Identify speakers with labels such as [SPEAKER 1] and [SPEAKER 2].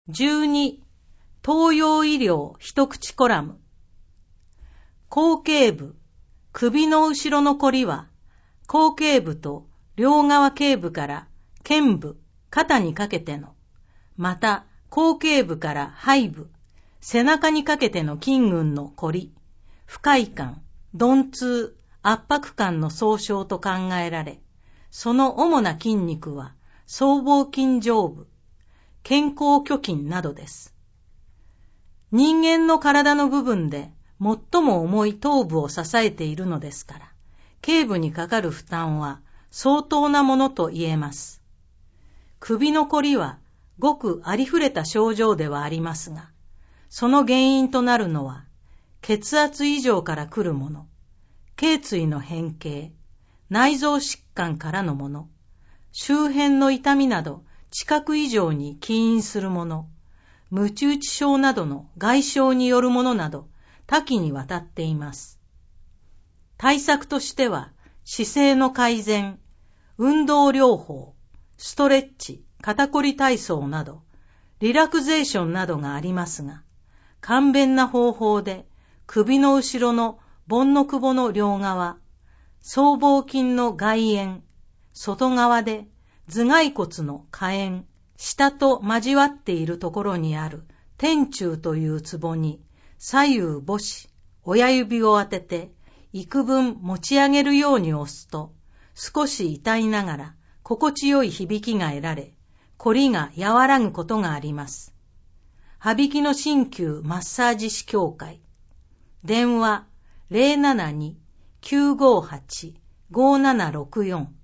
[SPEAKER 1] 12、東洋医療一口コラム。後頸部、首の後ろのこりは、後頸部と両側頸部から肩部、肩にかけての、また後頸部から背部、背中にかけての筋群のこり、不快感、鈍痛、圧迫感の総称と考えられ、その主な筋肉は僧帽筋上部、肩甲挙筋などです。人間の体の部分で最も重い頭部を支えているのですから、頸部にかかる負担は相当なものと言えます。首のこりはごくありふれた症状ではありますが、その原因となるのは、血圧異常から来るもの、頸椎の変形、内臓疾患からのもの、周辺の痛みなど知覚異常に起因するもの、むち打ち症などの外傷によるものなど多岐にわたっています。対策としては、姿勢の改善、運動療法、ストレッチ、肩こり体操など、リラクゼーションなどがありますが、簡便な方法で首の後ろの盆の窪の両側、僧帽筋の外縁、外側で頭蓋骨の下縁、下と交わっているところにある天柱というツボに左右母指、親指を当てて幾分持ち上げるように押すと、少し痛いながら心地よい響きが得られ、こりが和らぐことがあります。羽曳の鍼灸マッサージ師協会。電話 072-958-5764